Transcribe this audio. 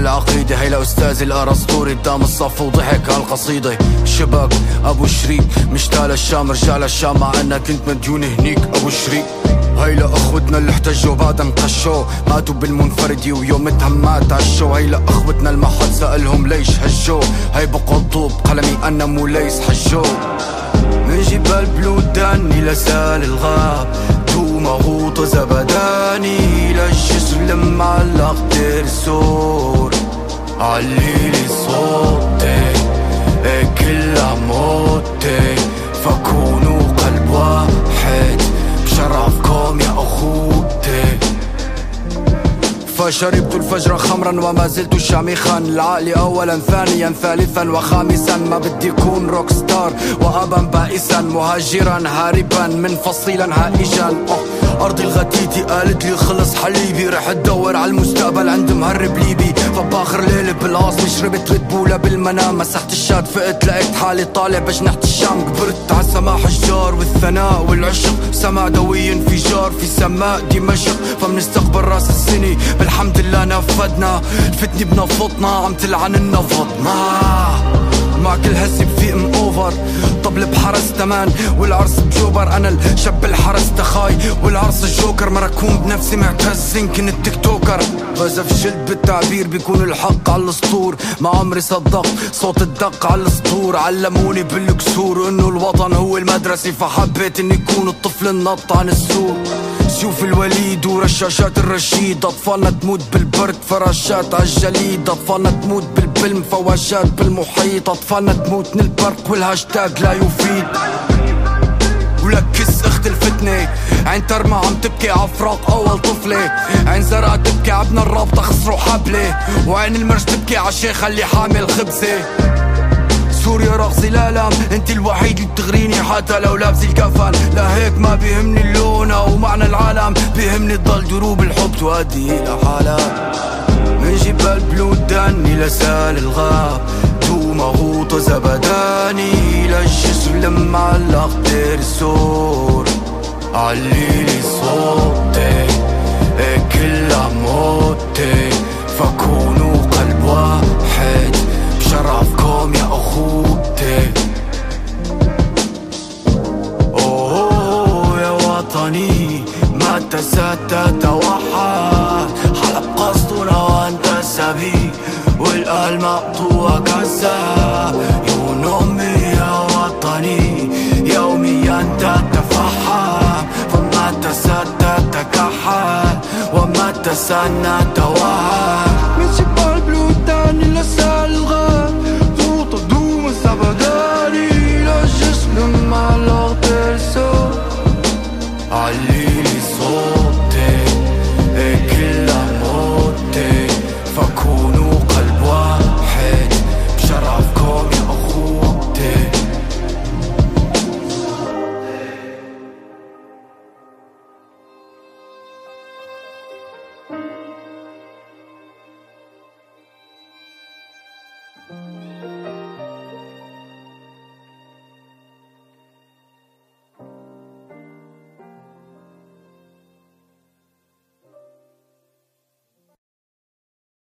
العقيدة. هي لأستاذ الأرسطوري قدام الصف وضحك هالقصيدة. شبك أبو شريك مشتاق للشام رجع للشام مع أنك كنت مديون هنيك أبو شريك. هي لأخوتنا اللي احتجوا بعد انقشوا ماتوا بالمنفردي ويومتها مات عشوا. هي لأخوتنا اللي ما حد سألهم ليش هجوا. هي بقضوا بقلمي أنا مو ليس حجوا. من جبال بلودان إلى سال الغاب تو مغوط زبداني للجسر لما علق ترسور عليلي صوتي كلها موتي فكونوا قلب واحد بشرفكم يا أخوتي. فشربت الفجر خمرا وما زلت شامخا العقل أولا ثانيا ثالثا وخامسا. ما بدي كون روك ستار وأبا بائسا مهاجرا هاربا منفصلا هائجا. أرضي الغتيتي قالت لي خلص حليبي رح تدور على المستقبل عند مهرب ليبي. فباخر ليلة بالعاصمة شربت ريد بولا بالمنام مسحت الشات فقت لقيت حالي طالع بجنحة الشام. كبرت على سماح الجار والثناء والعشق سماع دوي انفجار في سماء دمشق. فمنستقبل راس السنة بالحمد لله نفذنا الفتنة بنفضنا عم تلعن النفضنا. مع كل هسي بفيق اوفر طبل بحرس تمان والعرس بجوبر. انا الشاب الحرس تخاي والعرس الجوكر. مركون بنفسي معتز إن كنت تيك توكر. بس فشلت بالتعبير بيكون الحق على الاسطور. ما عمري صدقت صوت الدق على الاسطور. علموني بالكسور انه الوطن هو المدرسة فحبيت اني يكون الطفل النط عن السور. سيوف الوليد ورشاشات الرشيد. أطفالنا تموت بالبرد فراشات عالجليد. أطفالنا تموت بالبلم فواشات بالمحيط. أطفالنا تموت من البرق والهاشتاج لا يفيد. ولك كس اخت الفتنة عين ترمى عم تبكي عفراق اول طفلة. عين زرقا تبكي عبنا الرابطة خسروا حبلة. وعين المرج تبكي عالشيخة اللي حامل خبزة. سوريا رقصي الالم انت الوحيد اللي بتغريني حتى لو لابس الكفن. لا هيك ما بيهمني اللون او معنى العالم بيهمني تضل دروب الحب تؤدي الى حالات. من جبال بلودان الى سال الغاب تو مغوط زبداني للجسر لما علق ترسور عليلي صوتي كلها موتي فكونوا قلب واحد بشرفكم يا أخوتي. أوه يا وطني ما تسات توحد. حلب قصدنا وانت سبي والقلب مقطوع كذاب. يون أمي يا وطني يوميا تتفحم. فما تسات تكحل وما تسنى توحد.